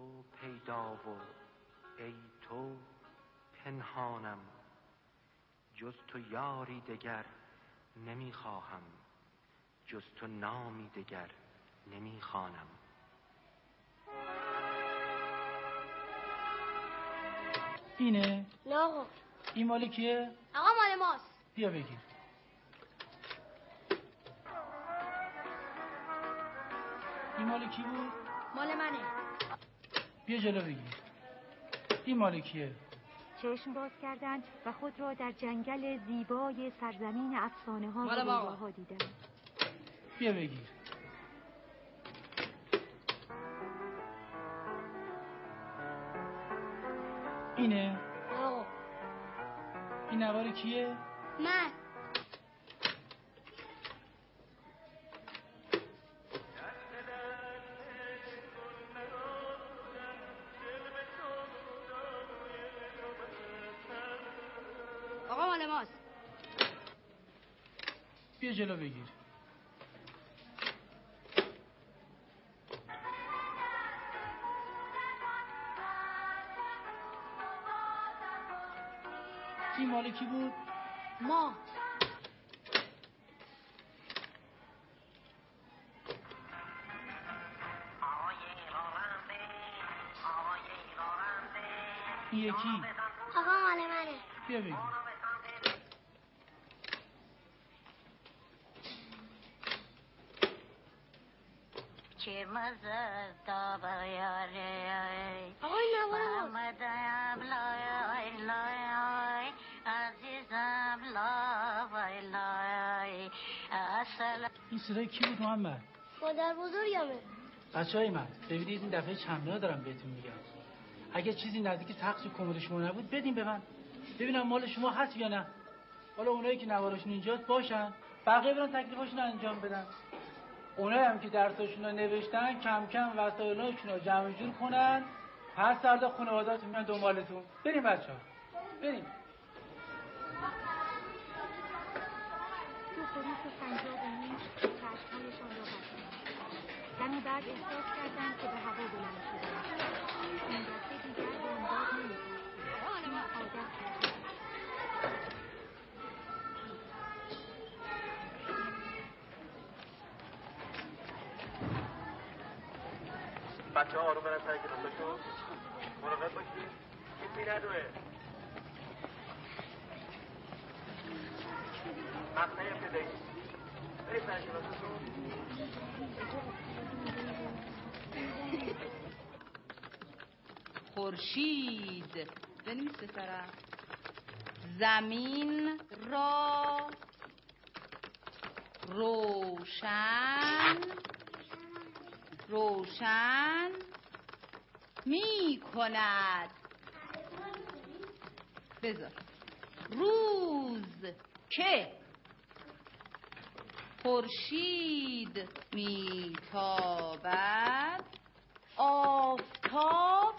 تو پیدا و ای تو پنهانم، جز تو یاری دگر نمیخواهم، جز تو نامی دگر نمیخوانم. اینه؟ نه آقا. این مال کیه؟ آقا مال ماست. بیا بگیر. این مال کی بود؟ مال منه. بیا جلو بگیر. این مال کیه؟ چشم باز کردند و خود را در جنگل زیبای سرزمین افسانه ها و رویاها دیدند. بیا بگیر. اینه؟ آقا. این نوار کیه؟ من. آقا مال ماست. بیا جلو بگیر. این مال کی بود؟ ما. این یکی؟ آقا مال منه. بیا بگیر. چه مزه تا بیاره آقای نوار محمدم لای لای عزیزم لای لای اصلا. این صدای کی بود محمد؟ مادر بزرگمه. بچه‌های من ببینید این دفعه چمنا دارم بهتون میگم. اگه چیزی نزدیک تخت کمد شما نبود بدین به من ببینم مال شما هست یا نه. حالا اونایی که نوارشون اینجاست باشن، بقیه برن تکلیفشون رو انجام بدن. اونایی هم که درساشون رو نوشتن کم کم وسایلاشون رو جمع جور کنن، هر فردا خانواده‌تون میان دنبالتون. بریم بچه‌ها بریم. تو خروس و سنجاب و موش چشمهایشان را بستند. کمی بعد احساس کردند که به هوا بلند شدند. این دفعه دیگر بامداد نمی‌کرد. عادت کرد. بچه ها آروم برن سر کلاساشون، مراقب باشید کسی ندوه. مقطع ابتدایی برید سر کلاساشون. خورشید بنویس بسرم زمین را روشن می کند. بذار روز که خورشید می تابد، آفتاب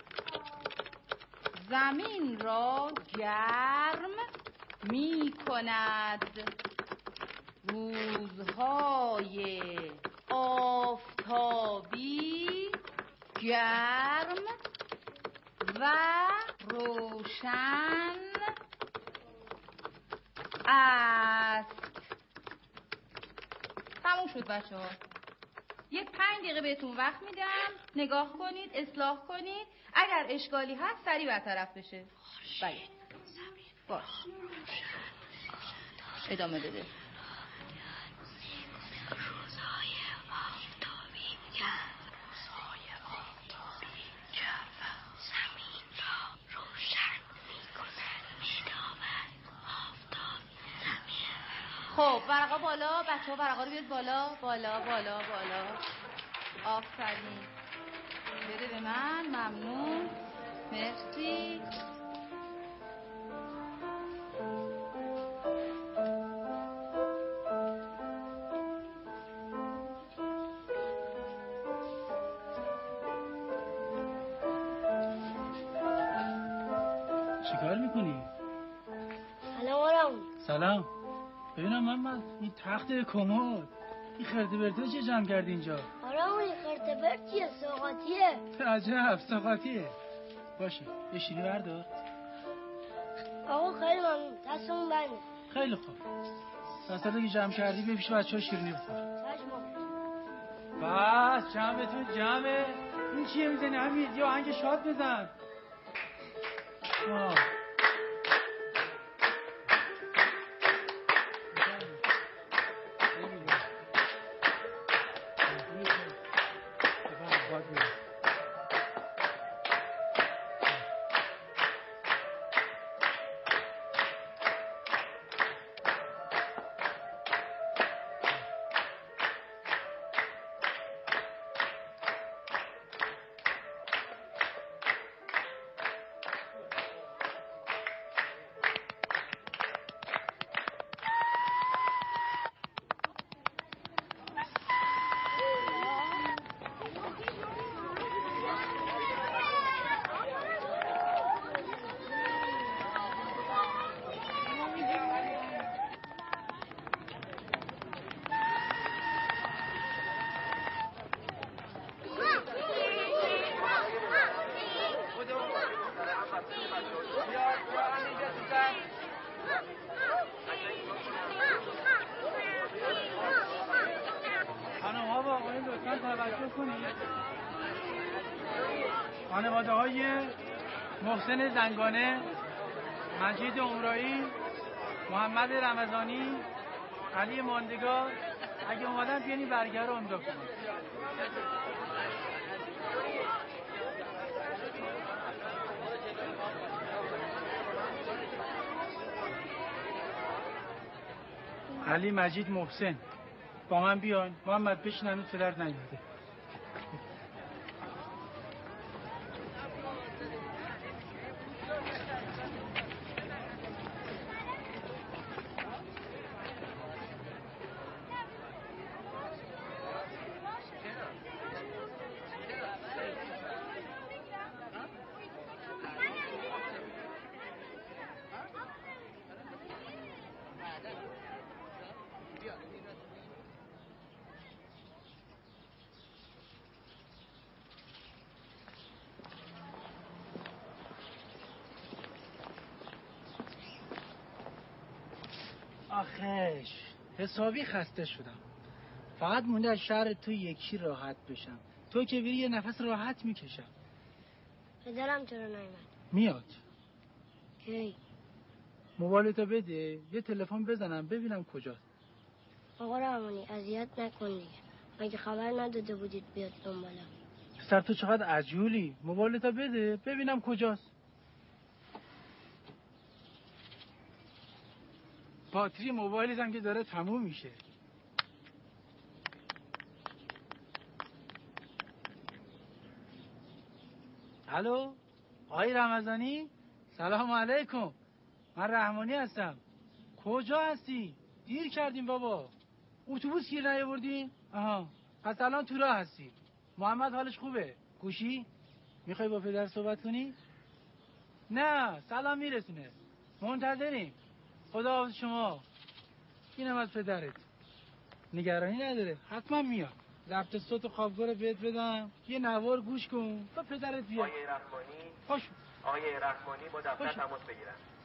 زمین را گرم می کند. روزهای آفتابی گرم و روشن است. تموم شد بچه ها. یه 5 دقیقه بهتون وقت میدم، نگاه کنید، اصلاح کنید، اگر اشکالی هست سریع برطرف بشه. بله باش ادامه بده. روزهای آفتابی گرم زمین را روشن می‌کند. می‌تابد آفتاب زمین. خب ورقا بالا بچه ها، ورقا رو بیاد بالا بالا بالا بالا. آفرین بده به من. ممنون مرسی. چیکار میکنی؟ سلام. ببینم محمد این تخت کمد این خرده برده چه جمع کردی اینجا؟ آره آرامونی خرت برچیه سوقاتیه. عجب سوقاتیه. باشه یه شیری بردار. آقا خیلی ممنون، دستمون بنده. خیلی خوب. پس حالا که جمع کردی بیا پیش بچه‌ها شیرینی بخور. چشم بس جمعتون جمعه. این چیه میزنی حمید؟ یا آهنگ شاد بزن. خانواده های محسن زنگانه، مجید عمرایی، محمد رمضانی، علی ماندگار اگه اومدن بیانی برگه رو امضا کنید. علی مجید محسن با من بیان. محمد بشین، هنوز پدر نیومده. آخش حسابی خسته شدم. فقط مونده از شهر تو یکی راحت بشم. تو که بری یه نفس راحت میکشم. پدرم چرا نیومد؟ میاد. کی؟ موبایلتو بده یه تلفن بزنم ببینم کجاست. آقا رحمانی اذیت نکن دیگه. مگه خبر نداده بودید بیاد دنبالم؟ پسر تو چقدر عجولی. موبایلتو بده ببینم کجاست. باتری موبایلت هم که داره تموم میشه. الو آقای رمضانی، سلام علیکم. من رحمانی هستم. کجا هستی؟ دیر کردیم بابا. اتوبوس گیر نیاوردی؟ آها پس الان تو راه هستی. محمد حالش خوبه؟ گوشی؟ میخوای با پدر صحبت کنی؟ نه سلام میرسونه. منتظریم. خدا حافظ شما. اینم از پدرت. نگرانی نداره حتما میاد. ضبط صوت خوابگاه بهت بدم یه نوار گوش کن تا پدرت بیاد. آقای رحمانی خوش آقای رحمانی با دفتر تماس بگیرن.